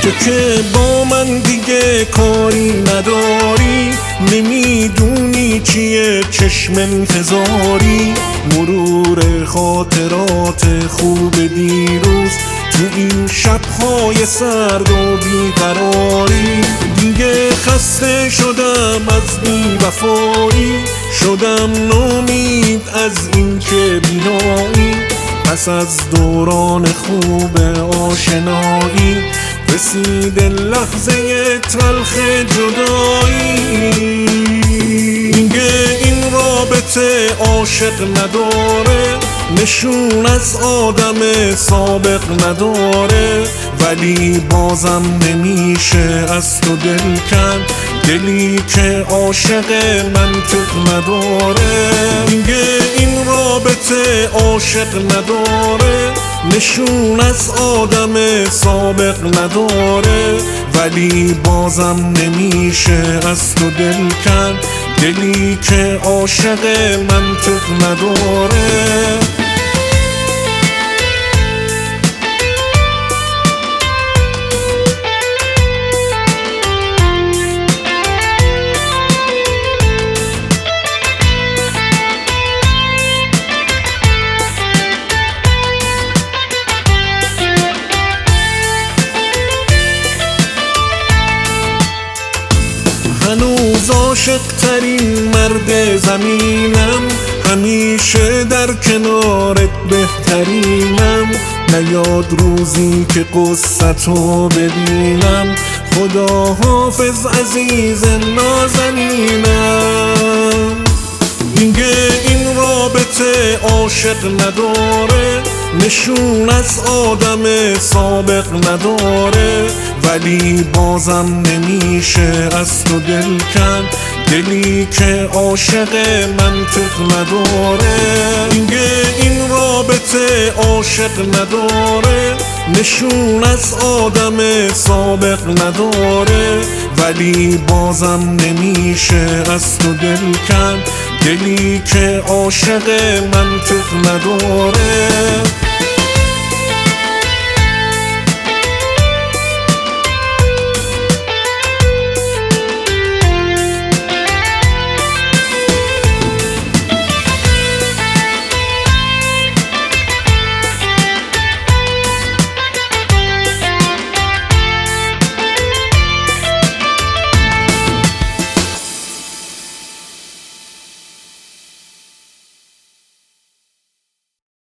تو که با من دیگه کاری نداری، نمیدونی چیه چشم انتظاری. مرور خاطرات خوب دیروز تو این شب‌های سرد و بیقراری. دیگه خسته شدم از بی‌وفایی، شدم نومید از این که بینایی. پس از دوران خوب آشنایی رسید لحظه تلخ جدایی. دیگه این رابطه عاشق نداره، نشون از آدم سابق نداره. ولی بازم نمیشه از تو دل کن، دلی که عاشق منطق نداره. دیگه این رابطه عاشق نداره، نشون از آدم سابق نداره. ولی بازم نمیشه از تو دل کن، دلی که عاشق منطق نداره. هنوز عاشق ترین مرد زمینم، همیشه در کنارت بهترینم. نیاد روزی که قصتو ببینم، خدا حافظ عزیز نازنینم. دیگه این رابطه عاشق نداره، نشون از آدم سابق نداره. ولی بازم نمیشه از تو دل کن، دلی که عاشق منطق نداره. دیگه این رابطه عاشق نداره، نشون از آدم سابق نداره. ولی بازم نمیشه از تو دل کن، دلی که عاشق منطق نداره.